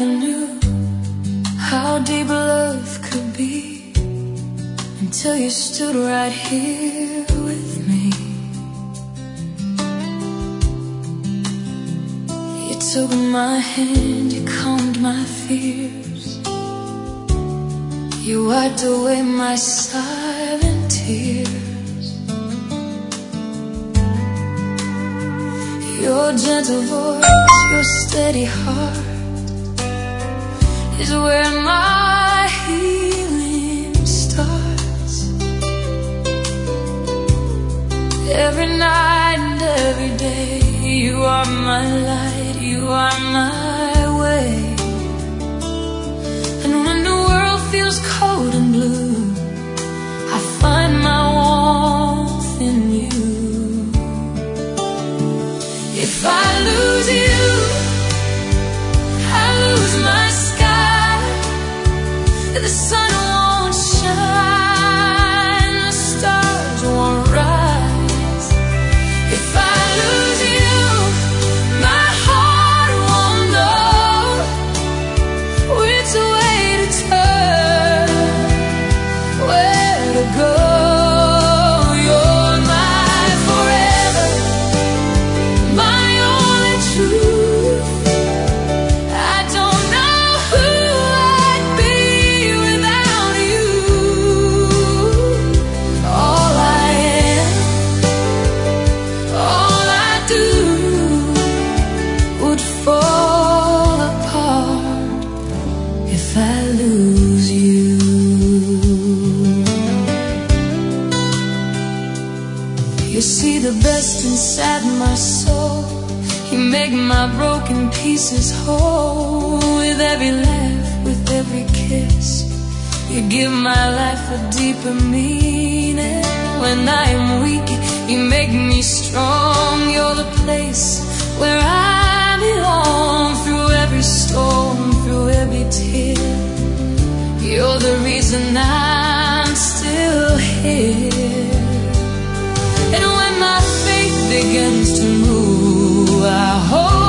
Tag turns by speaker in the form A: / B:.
A: never knew how deep love could be until you stood right here with me. You took my hand, you calmed my fears, you wiped away my silent tears. Your gentle voice, your steady heart is where my healing starts. Every night and every day, you are my light, you are my way. And when the world feels cold and blue, I find my warmth in you. If I lose you, I lose my sky. The sun won't shine, the stars won't rise. If I lose you, my heart won't know which way to turn, where to go. You're my forever, my only truth. I don't know who I'd be without you. All I am, all I do would fall apart if I lose you. You see the best inside my soul, you make my broken pieces whole. With every laugh, with every kiss, you give my life a deeper meaning. When I am weak, you make me strong. You're the place where I belong. Through every storm, through every tear, you're the reason I'm still here. And when my faith begins to move, I hope